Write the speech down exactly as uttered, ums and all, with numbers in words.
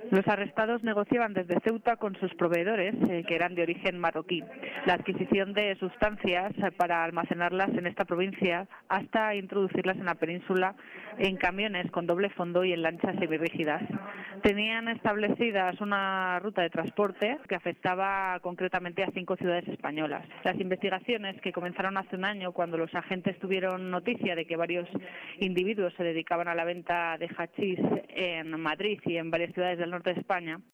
Los arrestados negociaban desde Ceuta con sus proveedores, eh, que eran de origen marroquí, la adquisición de sustancias eh, para almacenarlas en esta provincia hasta introducirlas en la península en camiones con doble fondo y en lanchas semirrígidas. Tenían establecidas una ruta de transporte que afectaba concretamente a cinco ciudades españolas. Las investigaciones, que comenzaron hace un año cuando los agentes tuvieron noticia de que varios individuos se dedicaban a la venta de hachís en Madrid y en varias ciudades del norte de España,